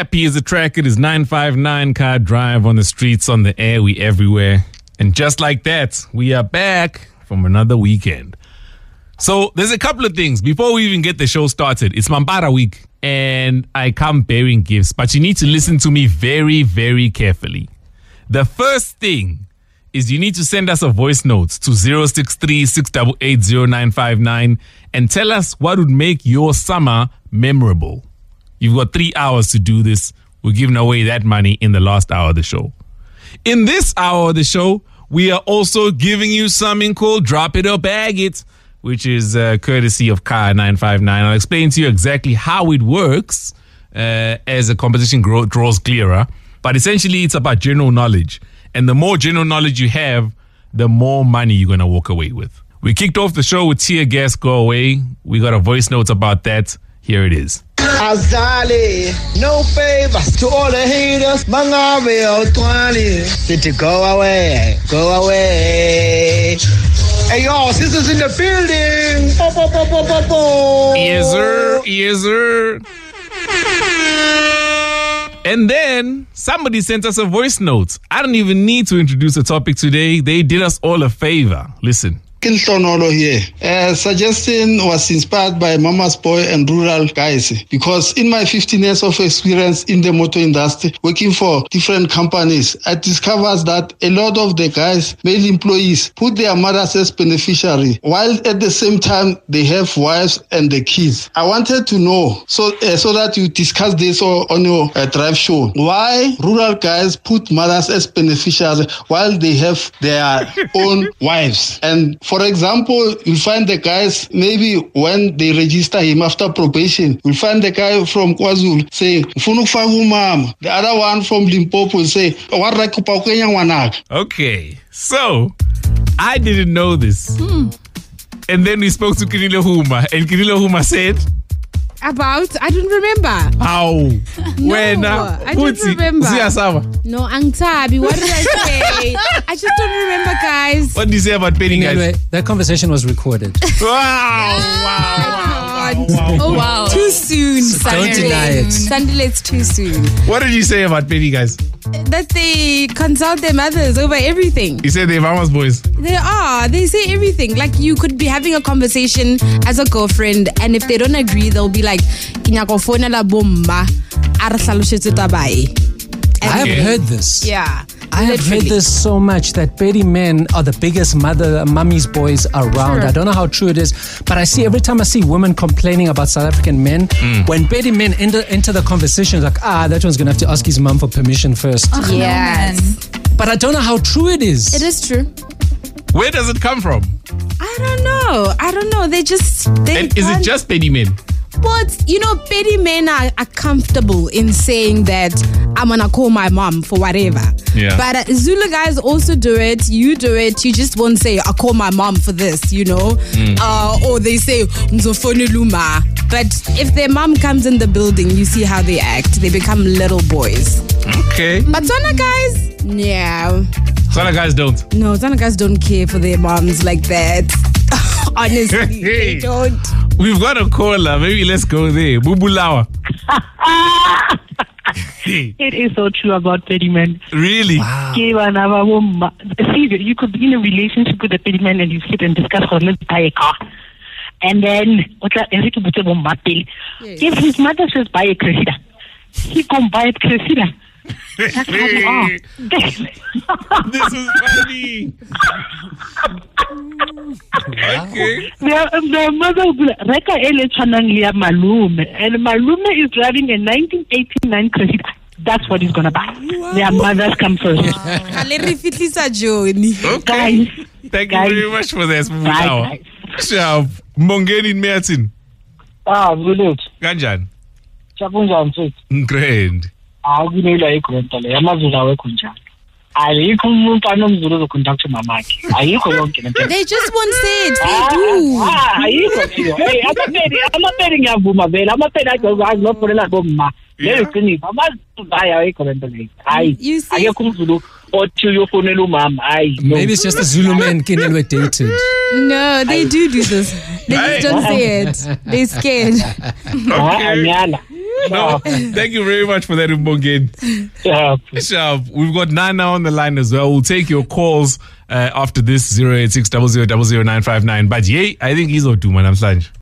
Happy is the track. It is 959 Car Drive on the streets, on the air, we everywhere. And just like that, we are back from another weekend. So there's a couple of things. Before we even get the show started, it's Mambara week and I come bearing gifts, but you need to listen to me very, very carefully. The first thing is you need to send us a voice note to 063-688-0959 and tell us what would make your summer memorable. You've got 3 hours to do this. We're giving away that money in the last hour of the show. In this hour of the show, we are also giving you something called Drop It or Bag It, which is courtesy of Car 959. I'll explain to you exactly how it works as the competition draws clearer. But essentially, it's about general knowledge. And the more general knowledge you have, the more money you're going to walk away with. We kicked off the show with Tear Gas Go Away. We got a voice note about that. Here it is. Azali, no favors to all the haters. Mangabe 20. City, go away, go away. Hey, y'all, sisters in the building. Yes, sir. Yes, sir. And then somebody sent us a voice note. I don't even need to introduce the topic today. They did us all a favor. Listen. Kiltonolo here. Suggestion was inspired by Mama's Boy and Rural Guys because in my 15 years of experience in the motor industry, working for different companies, I discovered that a lot of the guys, male employees, put their mothers as beneficiary while at the same time they have wives and the kids. I wanted to know so that you discuss this on your drive show. Why rural guys put mothers as beneficiaries while they have their own wives? And for example, you'll find the guys, maybe when they register him after probation, you'll find the guy from KwaZulu saying, the other one from Limpopo will say, okay, so I didn't know this. And then we spoke to Kinilo Huma, and Kinilo Huma said, I don't remember. How? No, I don't remember. No, Angtabi, what did I say? I just don't remember, guys. What did you say about petting guys? Anyway, that conversation was recorded. Wow. Oh, wow. Too soon, So don't deny it. Sunday, it's too soon. What did you say about petting guys? That they consult their mothers over everything. You said they're mama's boys. They are. They say everything. Like, you could be having a conversation as a girlfriend, and if they don't agree, they'll be like, I have heard this. Yeah. I have heard this so much that petty men are the biggest mummy's boys around. Sure. I don't know how true it is, but I see every time I see women complaining about South African men, when petty men enter the conversation, like, that one's going to have to ask his mom for permission first. Yes. But I don't know how true it is. It is true. Where does it come from? I don't know. Is it just petty men? But, petty men are comfortable in saying that I'm going to call my mom for whatever. Yeah. But Zulu guys also do it. You do it. You just won't say, I'll call my mom for this, or they say, Luma. But if their mom comes in the building, you see how they act. They become little boys. Okay. But Tswana guys, yeah. Tswana guys don't. No, Tswana guys don't care for their moms like that. Honestly, they don't. We've got a caller. Maybe let's go there. Bubulawa. It is so true about petty men. Really? Wow. See, you could be in a relationship with a petty man and you sit and discuss how let's buy a car. And then, if his mother says buy a Cressida, he can buy a Cressida. That's how we are. This is funny. Okay. The mother will be like, Reka ele chanang liya malume. And malume is driving a 1989 Cressida. That's what he's going to buy. Wow. Their mothers come first. Okay. Guys. Thank you very much for this. Bye, guys. Mongeni Mertin. Village. Kanjani? Chapunjani mfethu. Grand. Akunela igrenta le yamazulu awekho njalo. Ayikho umuntu anomzulu ozocontact mamakhe. Ayikho yonke lento. They just won't say it. They do. Ayikho nje. Hey, amaperi ngiyavuma vele. Amaperi azofonela bomma. Leyo qiniso. Amazulu ayikho lento le. Hayi. Ayikho umzulu othi uyofonela umama. Hayi. Maybe it's just the Zulu men can were dated. No, they do this. They just don't say it. They're scared. Okay. No, thank you very much for that, Mbongeni. Yeah. Sharp. We've got Nana on the line as well. We'll take your calls after this 086 000959. But yeah, I think he's Oduma namhlanje.